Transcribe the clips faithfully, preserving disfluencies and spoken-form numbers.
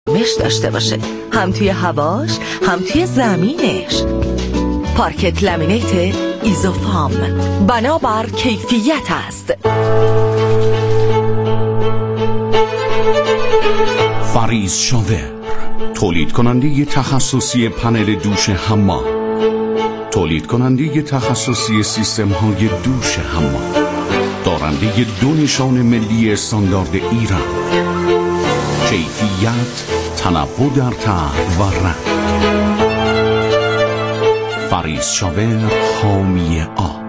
مش داشته باشه، هم توی هواش هم توی زمینش. پارکت لامینیت ایزوفام، بنابر کیفیت است. فریز شاور، تولید کننده تخصصی پنل دوش حمام، تولید کننده تخصصی سیستم های دوش حمام، دارنده دو نشان ملی استاندارد ایران. کیفیت، تنوع در طعم و رنگ. فریز شاور، حامی آب.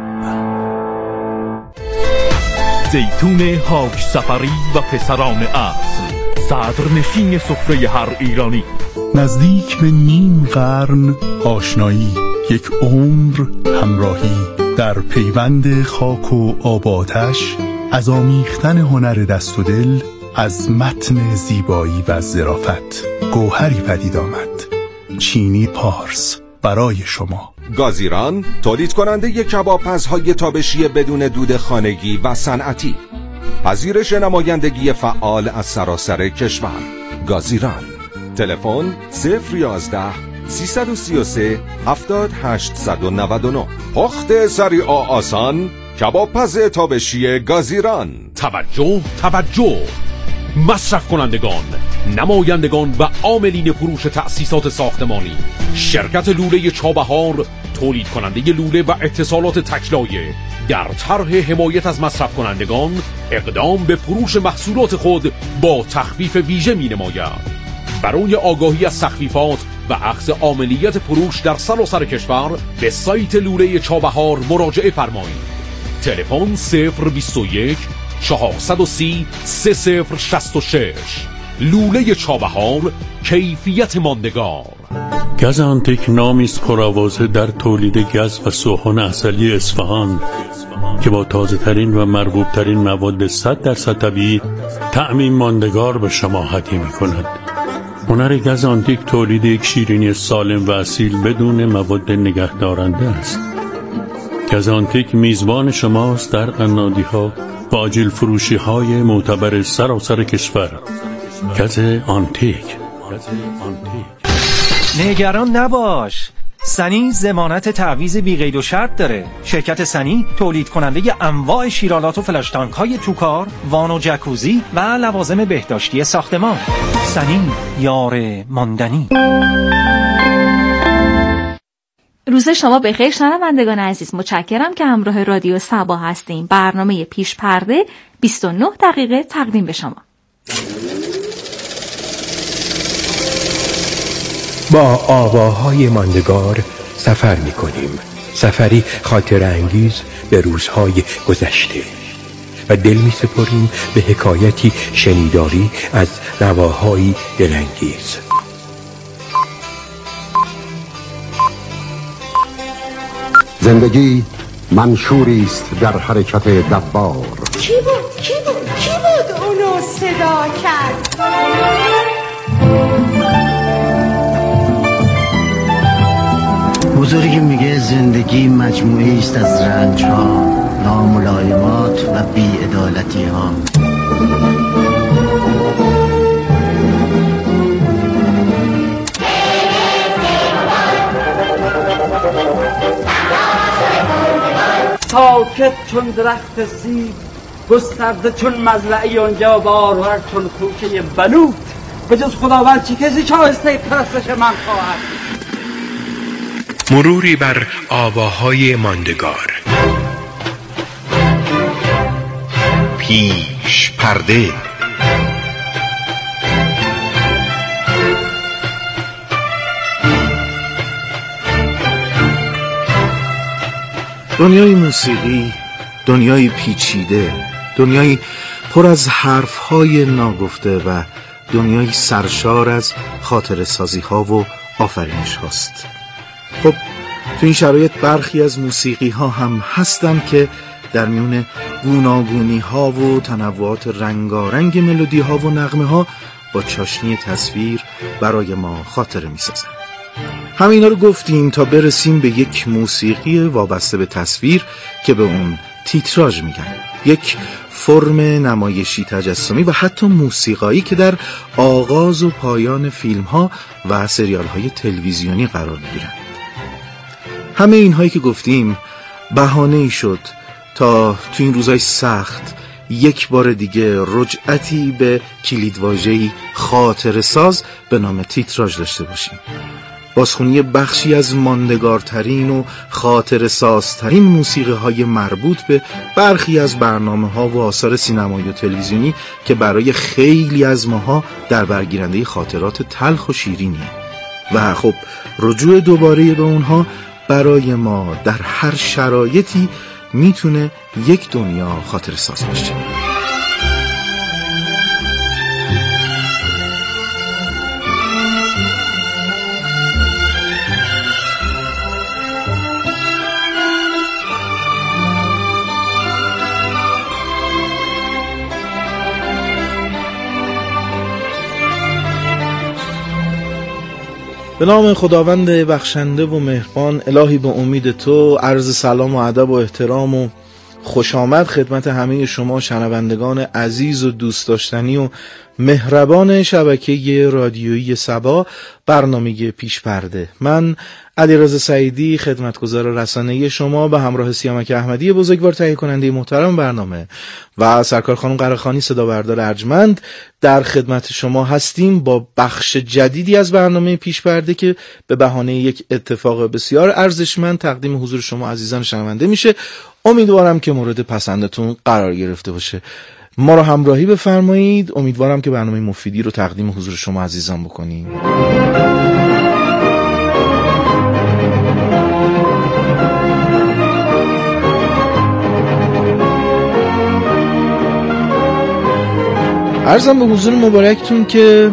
زیتون حاج سفری و پسران اصل، صدرنشین سفره هر ایرانی. نزدیک به نیم قرن آشنایی، یک عمر همراهی، در پیوند خاک و آب و آتش، از آمیختن هنر دست و دل، از متن زیبایی و ظرافت گوهری پدید آمد. چینی پارس برای شما. گازیران، تولید کننده کبابپزهای تابشی بدون دود خانگی و صنعتی. پذیرش نمایندگی فعال از سراسر کشور. گازیران. تلفن صفر یازده سیصد و سی و سه هفتاد هشتصد و نود و نه. پخت سریع و آسان، کبابپز تابشی گازیران. توجه توجه مصرف کنندگان، نمایندگان و عاملین فروش تأسیسات ساختمانی. شرکت لوله چابهار، تولید کننده لوله و اتصالات تکلایه، در طرح حمایت از مصرف کنندگان اقدام به فروش محصولات خود با تخفیف ویژه می نماید. برای آگاهی از تخفیفات و اخذ عاملیت فروش در سراسر کشور به سایت لوله چابهار مراجعه فرمایید. تلفن صفر بیست و یک چهارصد و سی سه صفر شصت و شش. لوله چابهار، کیفیت ماندگار. گز آنتیک نامی است پرآوازه در تولید گز و سوهان عسلی اصفهان که با تازه ترین و مرغوب ترین مواد صد درصد طبیعی طعمی ماندگار به شما هدیه می کند. هنر گز آنتیک تولید یک شیرینی سالم و اصیل بدون مواد نگهدارنده است. گز آنتیک میزبان شماست در قنادی ها و آجیل فروشی های معتبر سراسر کشور. گز آنتیک. نگران نباش، سنی ضمانت تعویض بی قید و شرط داره. شرکت سنی تولید کننده انواع شیرالات و فلاش تانک های توکار، وان و جکوزی و لوازم بهداشتی ساختمان. سنی، یار ماندنی. روز شما بخیر شنوندگان عزیز، متشکرم که همراه رادیو صبا هستیم. برنامه پیش پرده بیست و نه دقیقه تقدیم به شما. با آواهای ماندگار سفر می کنیم، سفری خاطر انگیز به روزهای گذشته و دل می سپریم به حکایتی شنیداری از رواهای دلانگیز. زندگی منشوری است در حرکت دوار. کی بود؟ کی بود؟ کی بود اونو صدا کرد؟ بزرگی میگه زندگی مجموعی است از رنج ها، ناملایمات و بی‌عدالتی ها. ساکت چون درخت سیب، گسترده چون مزرعی، آنجا بارور چون کوچه بلوط. به جز خداوند چه کسی شایسته پرستش من خواهد؟ مروری بر آواهای ماندگار. پیش پرده. دنیای موسیقی، دنیای پیچیده، دنیای پر از حرفهای ناگفته و دنیای سرشار از خاطره سازی ها و آفرینش هاست. خب تو این شرایط برخی از موسیقی ها هم هستن که در میون گوناگونی ها و تنوعات رنگارنگ ملودی ها و نغمه ها با چاشنی تصویر برای ما خاطره می سازن. همه اینا رو گفتیم تا برسیم به یک موسیقی وابسته به تصویر که به اون تیتراژ میگن. یک فرم نمایشی تجسمی و حتی موسیقایی که در آغاز و پایان فیلم ها و سریال های تلویزیونی قرار می‌گیرند. همه اینهایی که گفتیم بهانه‌ای شد تا تو این روزهای سخت یک بار دیگه رجعتی به کلیدواژه‌ای خاطره‌ساز به نام تیتراژ داشته باشیم. بازخوانی بخشی از ماندگارترین و خاطره‌سازترین موسیقی‌های مربوط به برخی از برنامه‌ها و آثار سینمایی و تلویزیونی که برای خیلی از ماها در برگیرنده خاطرات تلخ و شیرینی و خب رجوع دوباره به اونها برای ما در هر شرایطی میتونه یک دنیا خاطره‌ساز باشه. به نام خداوند بخشنده و مهربان، الهی به امید تو عرض سلام و ادب و احترام و خوش آمد خدمت همه شما شنوندگان عزیز و دوست داشتنی و مهربان شبکه رادیویی سبا، برنامه پیش پرده. من علیرضا سعیدی خدمتگزار رسانه‌ای شما به همراه سیامک احمدی بزرگوار تهیه کننده محترم برنامه و سرکار خانم قره‌خانی صدا بردار ارجمند در خدمت شما هستیم با بخش جدیدی از برنامه پیش پرده که به بهانه یک اتفاق بسیار ارزشمند تقدیم حضور شما عزیزان شنونده میشه. امیدوارم که مورد پسندتون قرار گرفته باشه. ما رو همراهی بفرمایید. امیدوارم که برنامه مفیدی رو تقدیم حضور شما عزیزان بکنیم. عرضم به حضور مبارکتون که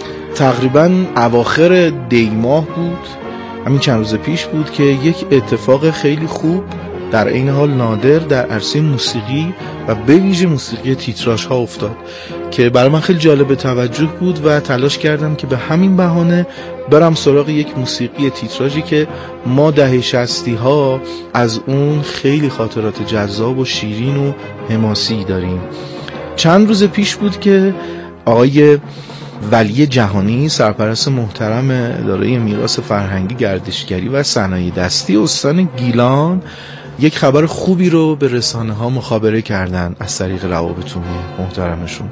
تقریبا اواخر دی ماه بود، همین چند روز پیش بود که یک اتفاق خیلی خوب در این حال نادر در عرصه موسیقی و به ویژه موسیقی تیتراژ ها افتاد که برای من خیلی جالب توجه بود و تلاش کردم که به همین بهانه برم سراغ یک موسیقی تیتراژی که ما دهه شصتی ها از اون خیلی خاطرات جذاب و شیرین و حماسی داریم. چند روز پیش بود که آقای ولی جهانی، سرپرست محترم اداره میراث فرهنگی، گردشگری و صنایع دستی استان گیلان، یک خبر خوبی رو به رسانه ها مخابره کردن از طریق روابط عمومی محترمشون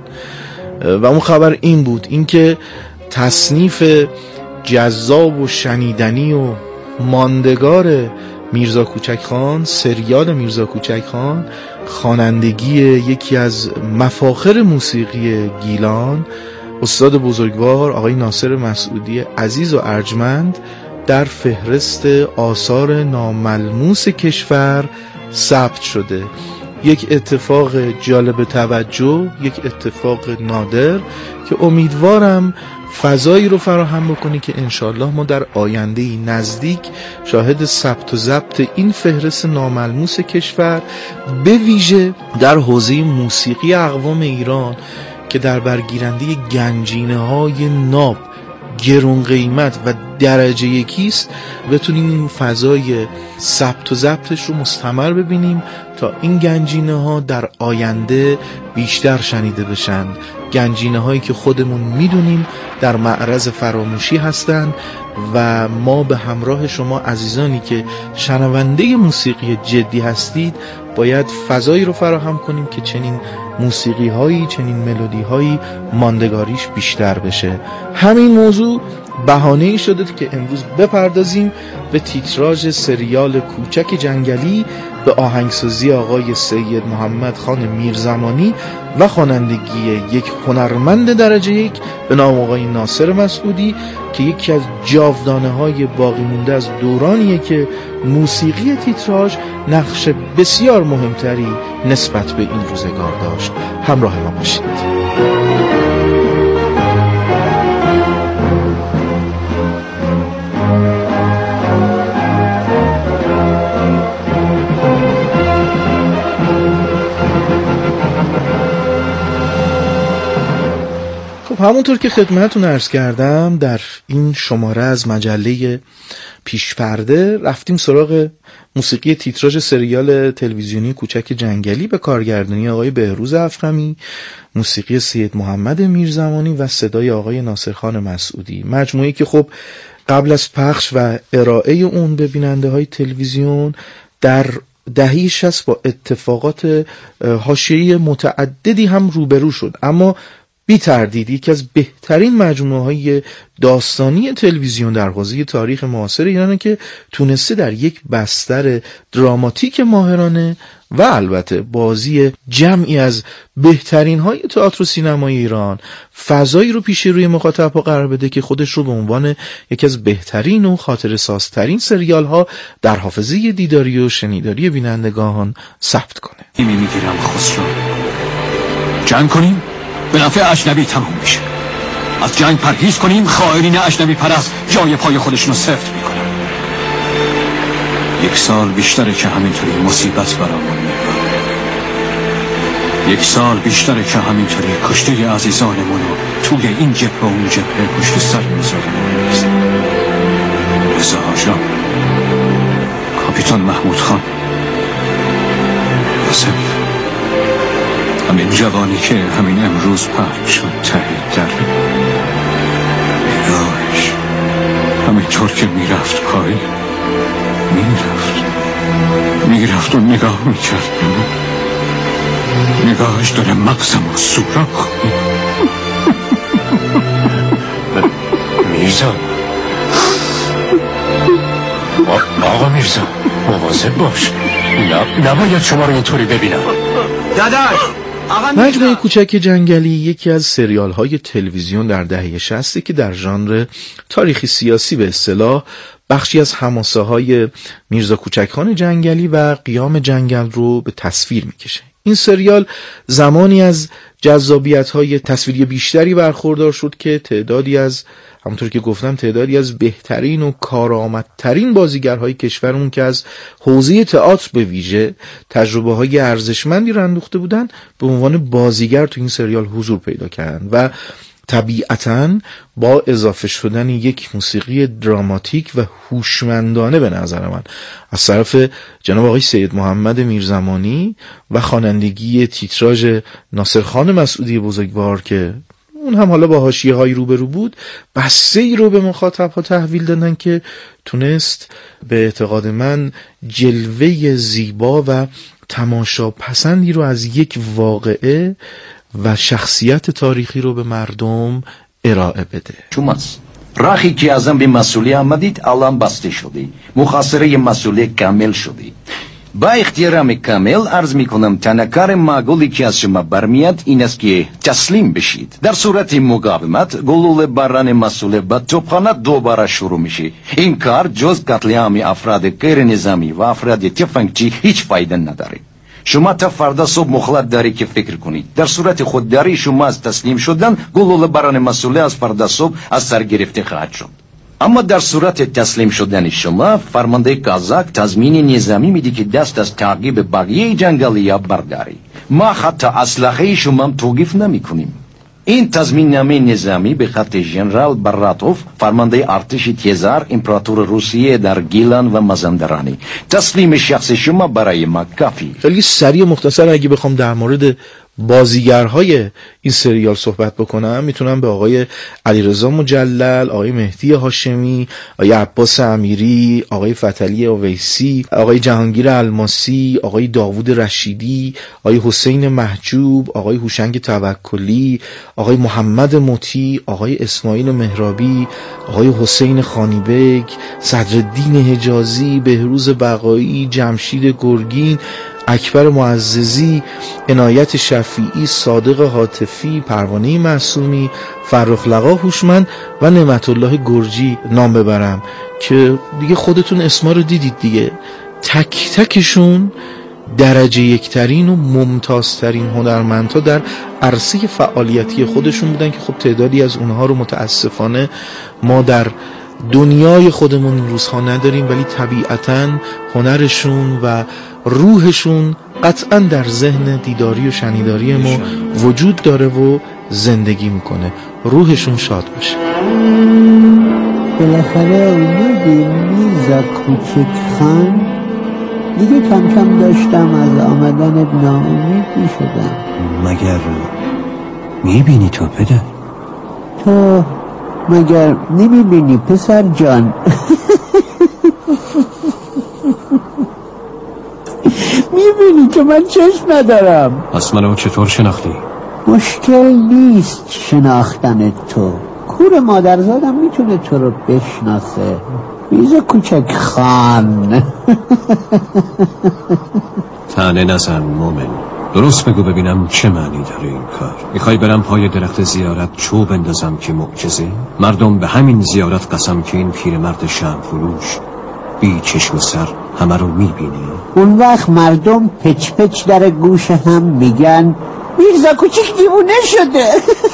و اون خبر این بود، اینکه تصنیف جذاب و شنیدنی و ماندگار میرزا کوچک خان، سریال میرزا کوچک خان، خوانندگی یکی از مفاخر موسیقی گیلان، استاد بزرگوار آقای ناصر مسعودی عزیز و ارجمند، در فهرست آثار ناملموس کشور ثبت شده. یک اتفاق جالب توجه، یک اتفاق نادر که امیدوارم فضایی رو فراهم بکنی که انشالله ما در آینده نزدیک شاهد ثبت و ضبط این فهرست ناملموس کشور، به ویژه در حوزه موسیقی اقوام ایران که در برگیرنده گنجینه های ناب، گرون قیمت و درجه یکیست، بتونیم این فضای ثبت و ضبطش رو مستمر ببینیم تا این گنجینه ها در آینده بیشتر شنیده بشن. گنجینه هایی که خودمون میدونیم در معرض فراموشی هستن و ما به همراه شما عزیزانی که شنونده موسیقی جدی هستید باید فضایی رو فراهم کنیم که چنین موسیقی هایی، چنین ملودی هایی ماندگاریش بیشتر بشه. همین موضوع بهانه‌ای شده که امروز بپردازیم به تیتراژ سریال کوچک جنگلی به آهنگسازی آقای سید محمد خان میرزمانی و خوانندگی یک هنرمند درجه یک به نام آقای ناصر مسعودی که یکی از جاودانه های باقی مونده از دورانیه که موسیقی تیتراژ نقش بسیار مهمتری نسبت به این روزگار داشت. همراه ما باشید. همونطور که خدمتتون عرض کردم در این شماره از مجله پیشپرده رفتیم سراغ موسیقی تیتراژ سریال تلویزیونی کوچک جنگلی به کارگردانی آقای بهروز افخمی، موسیقی سید محمد میرزمانی و صدای آقای ناصرخان مسعودی. مجموعه‌ای که خب قبل از پخش و ارائه اون به بیننده های تلویزیون در دهه شصت با اتفاقات حاشیه‌ای متعددی هم روبرو شد، اما بی تردید یکی از بهترین مجموعه های داستانی تلویزیون در حوزه تاریخ معاصر ایرانه که تونسته در یک بستر دراماتیک ماهرانه و البته بازی جمعی از بهترین های تئاتر و سینمای ایران فضایی رو پیش روی مخاطب‌ها قرار بده که خودش رو به عنوان یکی از بهترین و خاطره سازترین سریال ها در حافظه دیداری و شنیداری بینندگان ثبت کنه. ایمی میگیرم خسرو، جنگ کنیم به نفع اجنبی تموم میشه. از جنگ پرهیز کنیم، خائنین اجنبی پرست جای پای خودشونو سفت میکنن. یک سال بیشتره که همینطوری مصیبت برامون میاد. یک سال بیشتره که همینطوری کشته عزیزانمونو توی این جبهه و اون جبهه پشت سر میذاریم. رضا حاجان، کاپیتان محمود خان، یاسم، همین جوانی که همین امروز پرد شد ته در نگاهش همینطور که میرفت پایی میرفت میرفت و نگاه میکرد به من. نگاهش داره مغزم و سوراخ میرزا، آقا میرزا مواظب باش، نباید شما رو اینطوری ببینم. داداش مجموعه کوچک جنگلی یکی از سریال های تلویزیون در دهه شصت که در ژانر تاریخی سیاسی به اصطلاح بخشی از حماسه های میرزا کوچکخان جنگلی و قیام جنگل رو به تصویر میکشه. این سریال زمانی از جذابیت های تصویری بیشتری برخوردار شد که تعدادی از همونطور که گفتم تعدادی از بهترین و کارآمدترین بازیگرهای کشورمون که از حوزه تئاتر به ویژه تجربه های ارزشمندی رو اندوخته بودن به عنوان بازیگر تو این سریال حضور پیدا کردن و طبیعتاً با اضافه شدن یک موسیقی دراماتیک و هوشمندانه به نظر من از طرف جناب آقای سید محمد میرزمانی و خوانندگی تیتراژ ناصرخان مسعودی بزرگوار که اون هم حالا با حاشیه های روبرو بود، بسته ای رو به مخاطب ها تحویل دادن که تونست به اعتقاد من جلوه زیبا و تماشا پسندی رو از یک واقعه و شخصیت تاریخی رو به مردم ارائه بده. شماست راهی که ازم به مسئولی آمدید الان بسته شدی، مخاصره مسئولی کامل شدی. با اختیارم کامل عرض میکنم تنها کار معقولی که از شما برمیاد این است که تسلیم بشید. در صورت مقاومت گلوله باران مسئوله با توپخانه دوباره شروع میشه. این کار جز قتل عام افراد غیر نظامی و افراد تفنگچی هیچ فایده نداره. شما تا فردا صبح مخلت داری که فکر کنید. در صورت خودداری شما از تسلیم شدن گلوله باران مسئوله از فردا صبح از سر گرفته خواهد شد. اما در صورت تسلیم شدن شما فرمانده قزاق تضمین نظامی میده که دست از تعقیب بقیه جنگلیا برداری. ما حتی اسلحه شما هم توقیف نمی کنیم. این تضمین نامه نظامی به خط ژنرال براتوف فرمانده ارتش تزار امپراتور روسیه در گیلان و مازندرانی. تسلیم شخص شما برای ما کافی. خیلی سریع و مختصر اگه بخوام در مورد بازیگرهای این سریال صحبت بکنم میتونم به آقای علیرضا مجلل، آقای مهدی هاشمی، آقای عباس امیری، آقای فتحعلی اویسی، آقای جهانگیر الماسی، آقای داوود رشیدی، آقای حسین محجوب، آقای هوشنگ توکلی، آقای محمد مطیع، آقای اسماعیل مهرابی، آقای حسین خانیبک، صدرالدین حجازی، بهروز بقایی، جمشید گرگین، اکبر معززی، عنایت شفیعی، صادق حاتفی، پروانه معصومی، فرخ لقا هوشمند و نعمت الله گرجی نام ببرم که دیگه خودتون اسما رو دیدید دیگه. تک تکشون درجه یکترین و ممتازترین هنرمندها در عرصه فعالیتی خودشون بودن که خب تعدادی از اونها رو متاسفانه ما در دنیای خودمون این روزها نداریم، ولی طبیعتاً هنرشون و روحشون قطعاً در ذهن دیداری و شنیداری ما وجود داره و زندگی میکنه. روحشون شاد باشه. بالاخره اومدی میرزا کوچک خان. دیگه کم کم داشتم از آمدن ناامید میشدم. مگر میبینی تو پدر؟ تو مگر نمیبینی پسر جان؟ میبینی که من چشم ندارم. پس منو چطور شناختی؟ مشکل نیست شناختن تو. کور مادرزادم میتونه تو رو بشناسه. میرزا کوچک خان. طعنه نزن مومن، درست بگو ببینم چه معنی داره این کار؟ میخوای برم پای درخت زیارت چوب بندازم که معجزه؟ مردم به همین زیارت قسم که این پیرمرد شمع فروش بی چشم و سر همه رو میبینی. اون وقت مردم پچ پچ در گوش هم میگن میرزا کوچک دیوونه شده.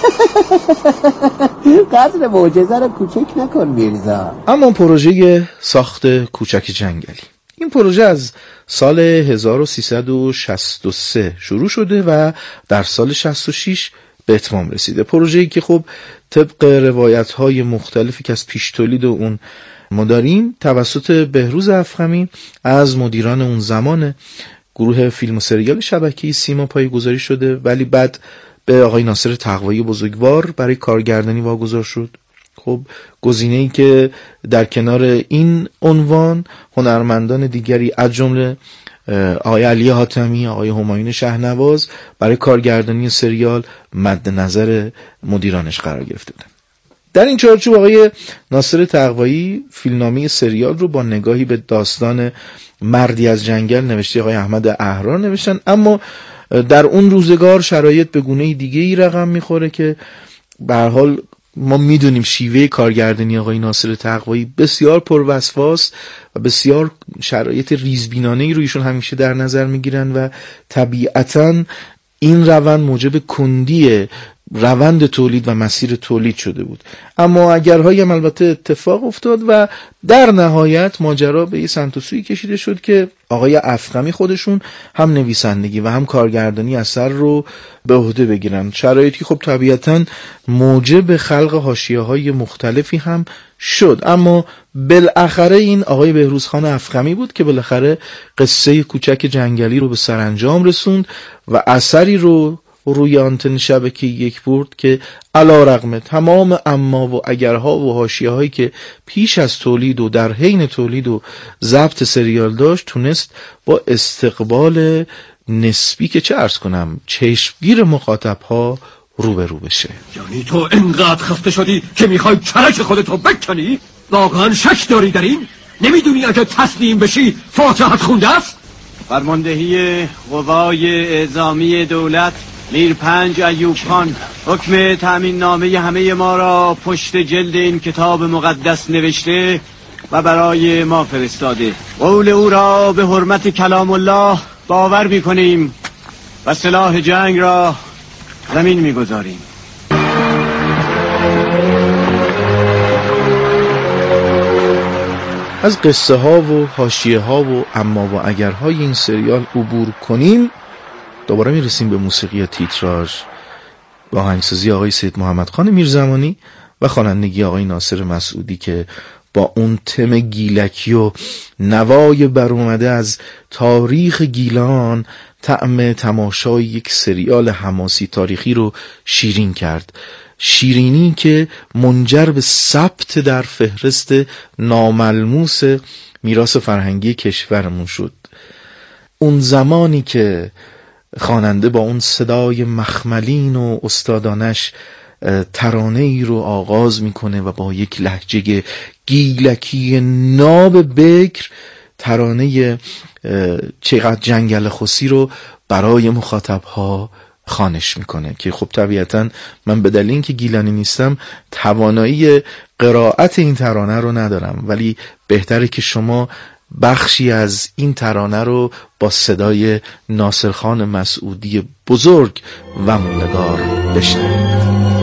قدر معجزه رو کوچک نکن میرزا. اما پروژه ساخت کوچک جنگلی، این پروژه از سال هزار و سیصد و شصت و سه شروع شده و در سال شصت و شش به اتمام رسیده. پروژه‌ای که خب طبق روایت‌های مختلفی که از پیش تولید اون ما داریم توسط بهروز افخمی از مدیران اون زمان گروه فیلم و سریال شبکه‌ای سیما پایه‌گذاری شده، ولی بعد به آقای ناصر تقوایی بزرگوار برای کارگردانی واگذار شد. خب گزینه‌ای که در کنار این عنوان هنرمندان دیگری از جمله آقای علی حاتمی، آقای همایون شهنواز برای کارگردانی سریال مد نظر مدیرانش قرار گرفته بودند. در این چارچوب آقای ناصر تقوایی فیلمنامه سریال رو با نگاهی به داستان مردی از جنگل نوشته آقای احمد احرار نوشتن، اما در اون روزگار شرایط به گونه دیگه ای رقم میخوره که به هر حال ما میدونیم شیوه کارگردانی آقای ناصر تقوایی بسیار پروسواست و بسیار شرایط ریزبینانه‌ای رو ایشون همیشه در نظر میگیرن و طبیعتاً این روند موجب کندی روند تولید و مسیر تولید شده بود. اما اگرهایی هم البته اتفاق افتاد و در نهایت ماجرا به یه سمت و سوی کشیده شد که آقای افخمی خودشون هم نویسندگی و هم کارگردانی اثر رو به عهده بگیرن. شرایطی خب طبیعتاً موجب خلق حاشیه‌های مختلفی هم شد، اما بالاخره این آقای بهروزخان افخمی بود که بالاخره قصه کوچک جنگلی رو به سرانجام رسوند و اثری رو روی آنتن شبکه یک برد که علی‌رغم تمام اما و اگرها و حاشیه‌هایی که پیش از تولید و در حین تولید و ضبط سریال داشت، تونست با استقبال نسبی که چه عرض کنم چشمگیر مخاطب‌ها روبرو بشه. یعنی تو انقدر خسته شدی که میخوای چرک خودتو بکنی؟ واقعا شک داری در این؟ نمیدونی اگه تسلیم بشی فاتحت خونده است؟ فرماندهی قوای اعزامی دولت میر پنج ایوب خان حکم تأمین نامه همه ما را پشت جلد این کتاب مقدس نوشته و برای ما فرستاده. قول او را به حرمت کلام الله باور می‌کنیم و سلاح جنگ را زمین می‌گذاریم. از قصه ها و حاشیه ها و اما و اگرهای این سریال عبور کنیم، دوباره میرسیم به موسیقی تیتراژ با آهنگسازی آقای سید محمد خان میرزمانی و خوانندگی آقای ناصر مسعودی که با اون تم گیلکی و نوای برآمده از تاریخ گیلان طعم تماشای یک سریال حماسی تاریخی رو شیرین کرد. شیرینی که منجر به ثبت در فهرست ناملموس میراث فرهنگی کشورمون شد. اون زمانی که خواننده با اون صدای مخملین و استادانش ترانه ای رو آغاز میکنه و با یک لهجه گیلکی ناب بکر ترانه چقدر جنگل خسی رو برای مخاطبها خوانش میکنه که خب طبیعتا من به دلیل اینکه گیلانی نیستم توانایی قرائت این ترانه رو ندارم، ولی بهتره که شما بخشی از این ترانه رو با صدای ناصرخان مسعودی بزرگ و موندگار بشنوید.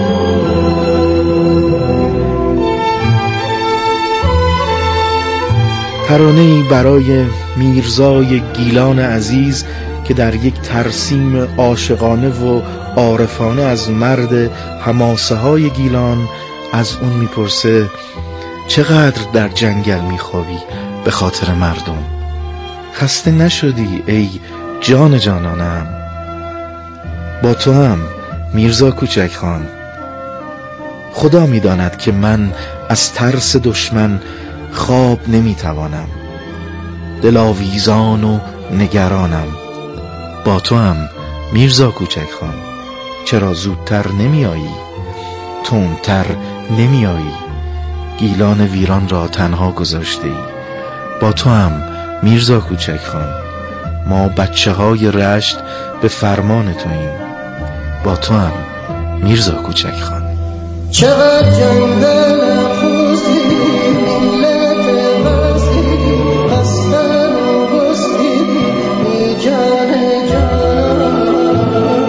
ترانه‌ای برای میرزای گیلان عزیز که در یک ترسیم عاشقانه و عارفانه از مرد حماسه های گیلان از اون میپرسه چقدر در جنگل میخوابی به خاطر مردم؟ خسته نشدی ای جان جانانم؟ با تو هم میرزا کوچک خان. خدا میداند که من از ترس دشمن خواب نمیتوانم، دلاویزان و نگرانم. با تو هم میرزا کوچک خان. چرا زودتر نمیایی؟ تندتر نمیایی؟ گیلان ویران را تنها گذاشته ای. با تو هم میرزا کوچک خان. ما بچه های رشت به فرمان توییم. با تو هم میرزا کوچک خان. چقدر جنگل خوزی ملت وزی هستن و بستی ای جان جانان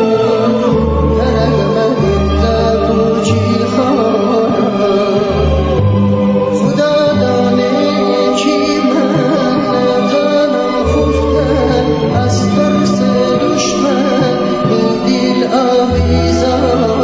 فرق مهید در کوچی خانم. خدا دانه کی من نتانم خفتن از ترس دشمن این دل آویزان.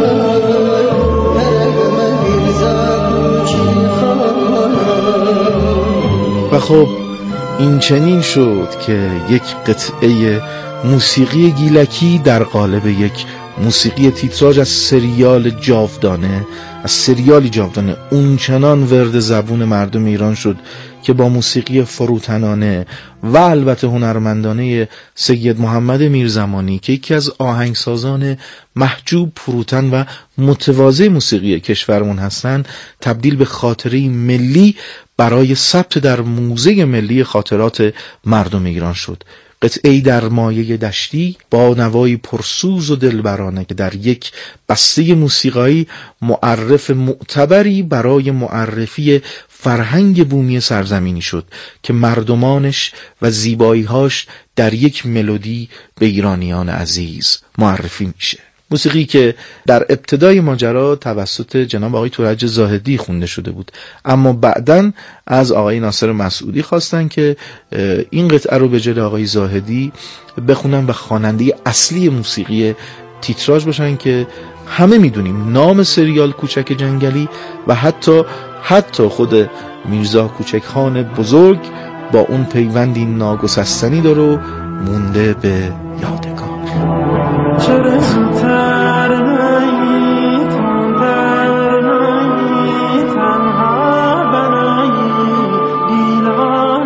و خب این چنین شد که یک قطعه موسیقی گیلکی در قالب یک موسیقی تیتراژ از سریال جاودانه از سریالی جاودانه اون چنان ورد زبون مردم ایران شد که با موسیقی فروتنانه و البته هنرمندانه سید محمد میرزمانی که یکی از آهنگسازان محجوب، فروتن و متواضع موسیقی کشورمون هستن تبدیل به خاطره ملی برای ثبت در موزه ملی خاطرات مردم ایران شد. قطعه‌ای در مایه دشتی با نوایی پرسوز و دلبرانه که در یک بسته موسیقایی معرف معتبری برای معرفی فرهنگ بومی سرزمینی شد که مردمانش و زیبایی‌هاش در یک ملودی به ایرانیان عزیز معرفی میشه. موسیقی که در ابتدای ماجرا توسط جناب آقای تورج زاهدی خونده شده بود، اما بعداً از آقای ناصر مسعودی خواستن که این قطعه رو به جای آقای زاهدی بخونن و خواننده اصلی موسیقی تیتراژ باشن که همه میدونیم نام سریال کوچک جنگلی و حتی حتی خود میرزا کوچک خان بزرگ با اون پیوندی ناگسستنی داره و مونده به یادگار. چرا زودتر نایی تندر نایی تنها بنایی گیلان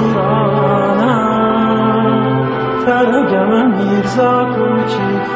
ویرانم ترگم میرزا کوچک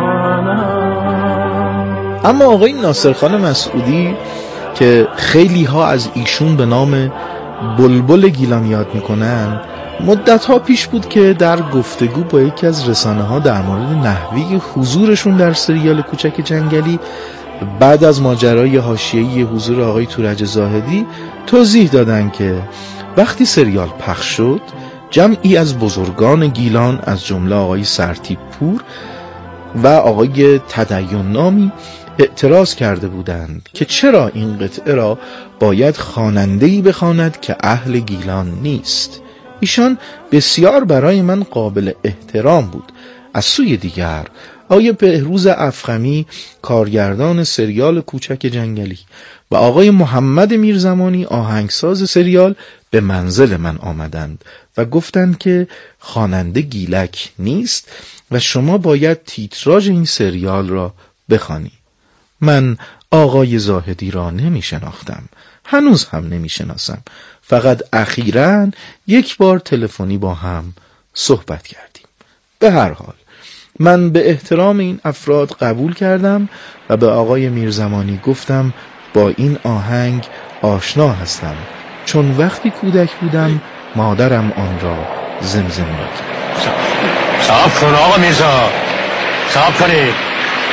خانم. اما آقای ناصر خان مسعودی که خیلی ها از ایشون به نام بلبل گیلان یاد میکنن، مدت ها پیش بود که در گفتگو با یکی از رسانه ها در مورد نحوی حضورشون در سریال کوچک جنگلی بعد از ماجرای حاشیه‌ای حضور آقای تورج زاهدی توضیح دادن که وقتی سریال پخش شد جمعی از بزرگان گیلان از جمله آقای سرتیپ پور و آقای تدین نامی اعتراض کرده بودند که چرا این قطعه را باید خواننده‌ای بخواند که اهل گیلان نیست. ایشان بسیار برای من قابل احترام بود. از سوی دیگر آقای بهروز افخمی کارگردان سریال کوچک جنگلی و آقای محمد میرزمانی آهنگساز سریال به منزل من آمدند و گفتند که خواننده گیلک نیست و شما باید تیتراژ این سریال را بخوانی. من آقای زاهدی را نمی شناختم، هنوز هم نمی شناسم، فقط اخیراً یک بار تلفنی با هم صحبت کردیم. به هر حال من به احترام این افراد قبول کردم و به آقای میرزمانی گفتم با این آهنگ آشنا هستم، چون وقتی کودک بودم مادرم آن را زمزمه می‌کرد. صبر کن آقا میرزا، صبر کنید.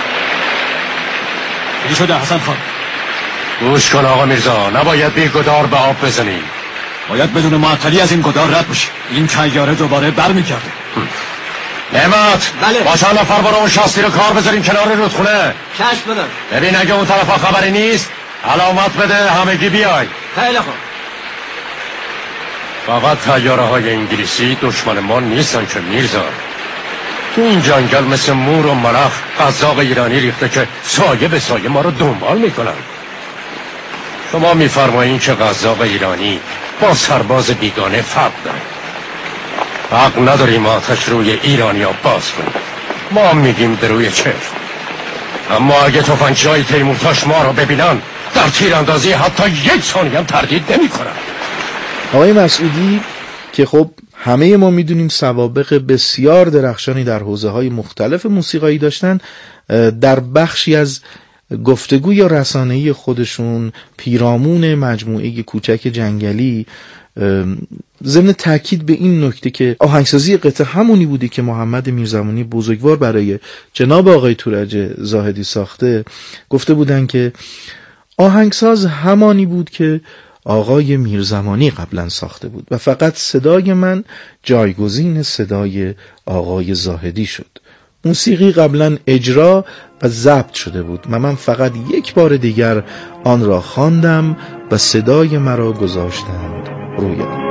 چی شده حسن خان؟ گوش کن آقا میرزا، نباید بی گدار به آب بزنیم. باید بدون معطلی از این گدار رد بشی. این تیاره دوباره برمیگرده. نعمت، بله. با چند نفر برو اون شاستی رو کار بذاریم کنار رودخونه. چشم بدار. ببین اگه اون طرفا خبری نیست علامت بده همگی بیای. خیلی خوب. فقط تیاره های انگلیسی دشمن ما نیستن که میرزا. تو این جنگل مثل مور و ملخ قزاق ایرانی ریخته که سایه به سایه ما رو دنبال میکنن. شما میفرمایین که قزاق ایرانی با سرباز بیگانه فرق داره. حق نداریم آتش روی ایرانی ها باز کنیم. ما میگیم به روی چشم. اما اگه تفنگچی‌های تیمورتاش ما رو ببینن در تیراندازی حتی یک ثانیه هم تردید نمی‌کنن. آقای مسعودی که خب همه ما میدونیم سوابق بسیار درخشانی در حوزه‌های مختلف موسیقایی داشتن، در بخشی از گفتگوی یا رسانه‌ای خودشون پیرامون مجموعه کوچک جنگلی ضمن تاکید به این نکته که آهنگسازی قطعه همونی بودی که محمد میرزمانی بزرگوار برای جناب آقای تورج زاهدی ساخته، گفته بودن که آهنگساز همانی بود که آقای میرزمانی قبلا ساخته بود و فقط صدای من جایگزین صدای آقای زاهدی شد. موسیقی قبلا اجرا و ضبط شده بود و من فقط یک بار دیگر آن را خواندم و صدای مرا گذاشتند روی آن.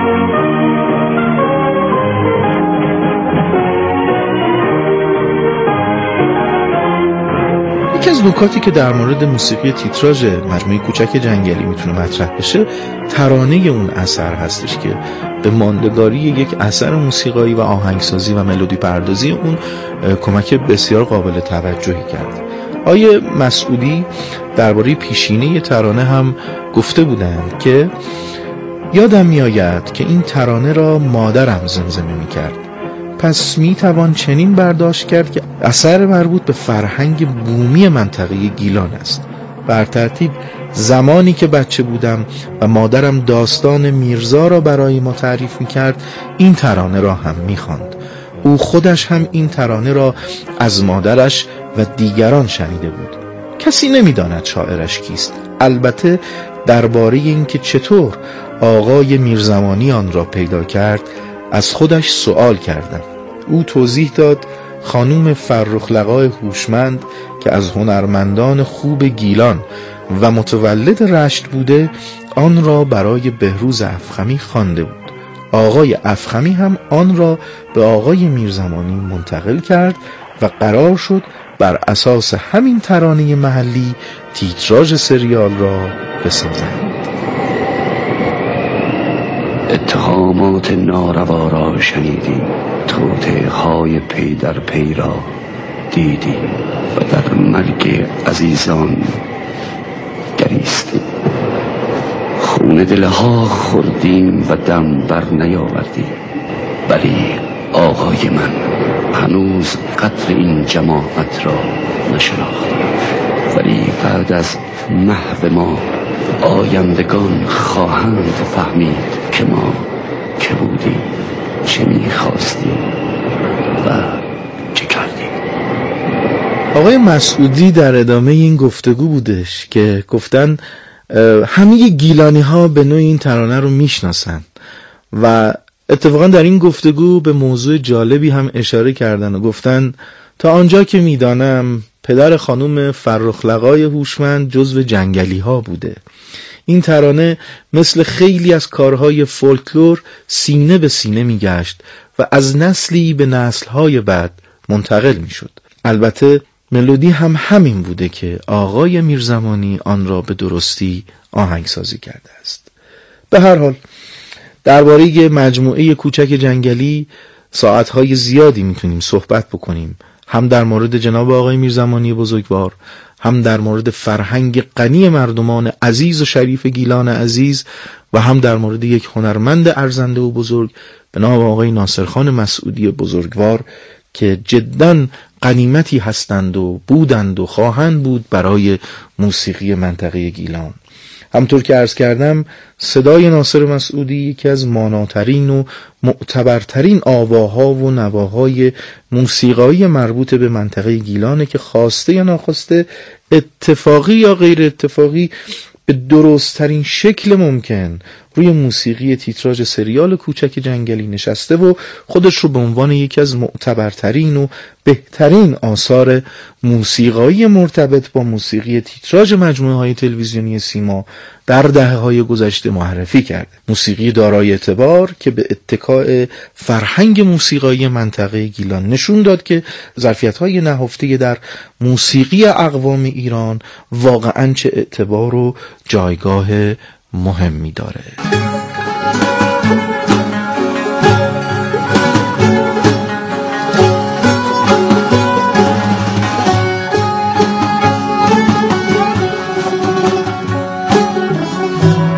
یکی از نکاتی که در مورد موسیقی تیتراژ مجموعه کوچک جنگلی میتونه مطرح بشه ترانه اون اثر هستش که به ماندگاری یک اثر موسیقایی و آهنگسازی و ملودی پردازی اون کمک بسیار قابل توجهی کرد. آیه مسعودی درباره پیشینه ترانه هم گفته بودند که یادم میآید که این ترانه را مادرم زمزمه میکرد، پس می توان چنین برداشت کرد که اثر مربوط به فرهنگ بومی منطقه گیلان است. بر ترتیب زمانی که بچه بودم و مادرم داستان میرزا را برای ما تعریف می کرد، این ترانه را هم می خواند. او خودش هم این ترانه را از مادرش و دیگران شنیده بود. کسی نمی داند شاعرش کیست. البته درباره این که چطور آقای میرزمانی آن را پیدا کرد از خودش سوال کردم. او توضیح داد خانوم فرخلقای هوشمند که از هنرمندان خوب گیلان و متولد رشت بوده آن را برای بهروز افخمی خوانده بود. آقای افخمی هم آن را به آقای میرزمانی منتقل کرد و قرار شد بر اساس همین ترانه محلی تیتراژ سریال را بسازند. اتهامات ناروا را شنیدیم، توطئه های پی در پی را دیدیم و در مرگ عزیزان گریستیم. خون دلها خوردیم و دم بر نیاوردیم، ولی آقای من هنوز قدر این جماعت را نشناخت. ولی بعد از محو ما آیندگان خواهند فهمید که ما که بودیم، چه میخواستیم و چه کردیم. آقای مسعودی در ادامه این گفتگو بودش که گفتن همه گیلانی ها به نوع این ترانه رو میشناسن و اتفاقا در این گفتگو به موضوع جالبی هم اشاره کردن و گفتن تا آنجا که میدانم پدر خانم فرخلقای هوشمند جزو جنگلی ها بوده. این ترانه مثل خیلی از کارهای فولکلور سینه به سینه میگشت و از نسلی به نسلهای بعد منتقل میشد. البته ملودی هم همین بوده که آقای میرزمانی آن را به درستی آهنگسازی کرده است. به هر حال درباره مجموعه کوچک جنگلی ساعتهای زیادی میتونیم صحبت بکنیم، هم در مورد جناب آقای میرزمانی بزرگوار، هم در مورد فرهنگ غنی مردمان عزیز و شریف گیلان عزیز و هم در مورد یک هنرمند ارزنده و بزرگ به نام آقای ناصرخان مسعودی بزرگوار که جداً غنیمتی هستند و بودند و خواهند بود برای موسیقی منطقه گیلان. همطور که عرض کردم صدای ناصر مسعودی یکی از ماناترین و معتبرترین آواها و نواهای موسیقایی مربوط به منطقه گیلانه که خواسته یا ناخواسته، اتفاقی یا غیر اتفاقی، به درستترین شکل ممکن روی موسیقی تیتراژ سریال کوچک جنگلی نشسته و خودش رو به عنوان یکی از معتبرترین و بهترین آثار موسیقایی مرتبط با موسیقی تیتراژ مجموعه های تلویزیونی سیما در دهه های گذشته معرفی کرده. موسیقی دارای اعتبار که به اتکاء فرهنگ موسیقایی منطقه گیلان نشون داد که ظرفیت‌های نهفته در موسیقی اقوام ایران واقعاً چه اعتبار و جایگاه مهمی داره.